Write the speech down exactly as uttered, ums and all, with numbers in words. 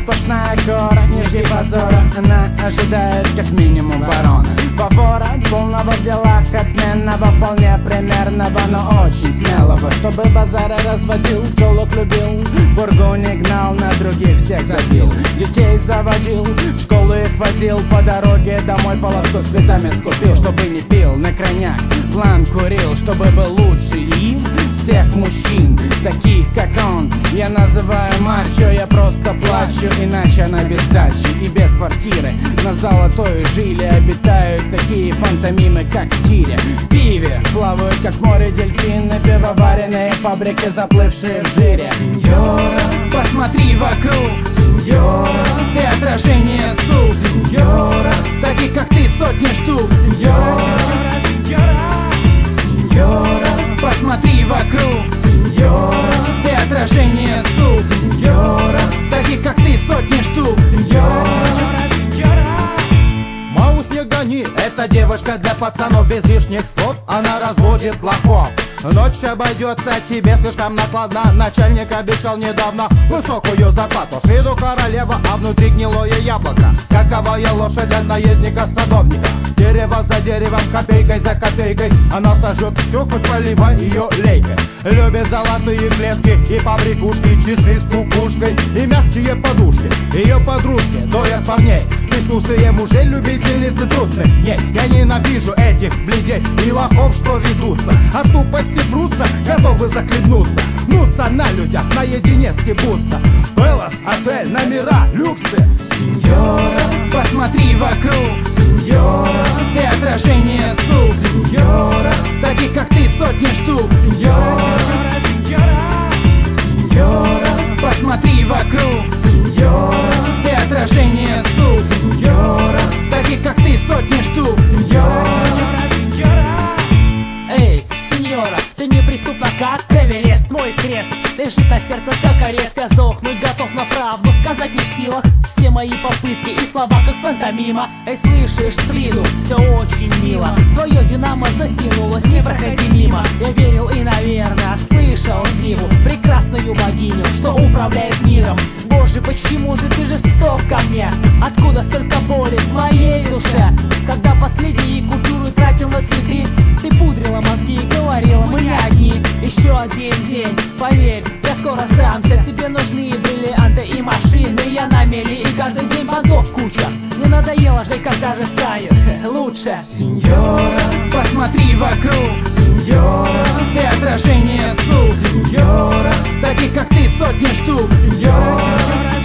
сплошная гора, не жди позора. Она ожидает как минимум ворона. Фавора, полного в делах, отменного, вполне примерного, но очень смелого. Чтобы базара разводил, телок любил, бургу не гнал, на других всех забил. Детей заводил, в школу их возил, по дороге домой полоску с цветами скупил. Чтобы не пил на крайняк, план курил, чтобы был лучший из всех мужчин, таких как он. Я называю мачо, я просто плачу, иначе она без дачи и без квартиры. На золотой жиле обитают такие фантомимы, как в тире. В пиве плавают, как в море дельфины, пивоваренные фабрики, заплывшие в жире. Сеньора, посмотри вокруг, сеньора, ты отражение сук, сеньора, таких как ты сотни штук, сеньора, сеньора, посмотри вокруг, сеньора, ты отражение сук, сеньора, таких как ты сотни штук, сеньора. Маус не гони, эта девушка для пацанов без лишних слов, она разводит плохо. Ночь обойдется тебе слишком накладно. Начальник обещал недавно высокую зарплату. С виду королева, а внутри гнилое яблоко. Каковая лошадь для наездника-садовника. Дерево за деревом, копейкой за копейкой. Она сожжет все, хоть проливай ее лейкой. Любит золотые клетки и побрякушки, часы с кукушкой и мягкие подушки. Ее подружки доят парней, безвкусные мужей, любительницы трудных. Нет, я ненавижу этих бледей и лохов, что ведутся от тупости прутся, готовы захлебнуться, нутся на людях, наедине стебутся. Пелос, отель, номера, люксы. Сеньора, посмотри вокруг, сеньора, ты отражение сук, сеньора, таких как ты сотни штук, сеньора, сеньора, посмотри вокруг, сеньора, ты отражение сук, сеньора, таких как ты сотни штук, сеньора. Эй, сеньора, ты неприступна как Эверест, мой крест лежит на сердце как арест. Я сдохнуть готов на правду, сказать не в силах. Все мои попытки и слова как фантомима. Эй, слышишь, слиду, все очень мило. Твое динамо затянулось, не проходи мимо. Я верил и, наверное, слышал диву, прекрасную богиню, что управляет миром. Боже, почему же ты жесток ко мне? Откуда столько боли в моей душе? Когда последние купюры тратил на цветы, ты пудрила мозги и говорила, мы не одни. Еще один день, поверь, я скоро сдамся. Тебе нужны бриллианты и машины, я на мели и каждый день понтов куча. Не надоело ждать, когда же станет лучше. Сеньора, посмотри вокруг, сеньора, ты отражение сук, сеньора, таких как ты сотни штук, сеньора.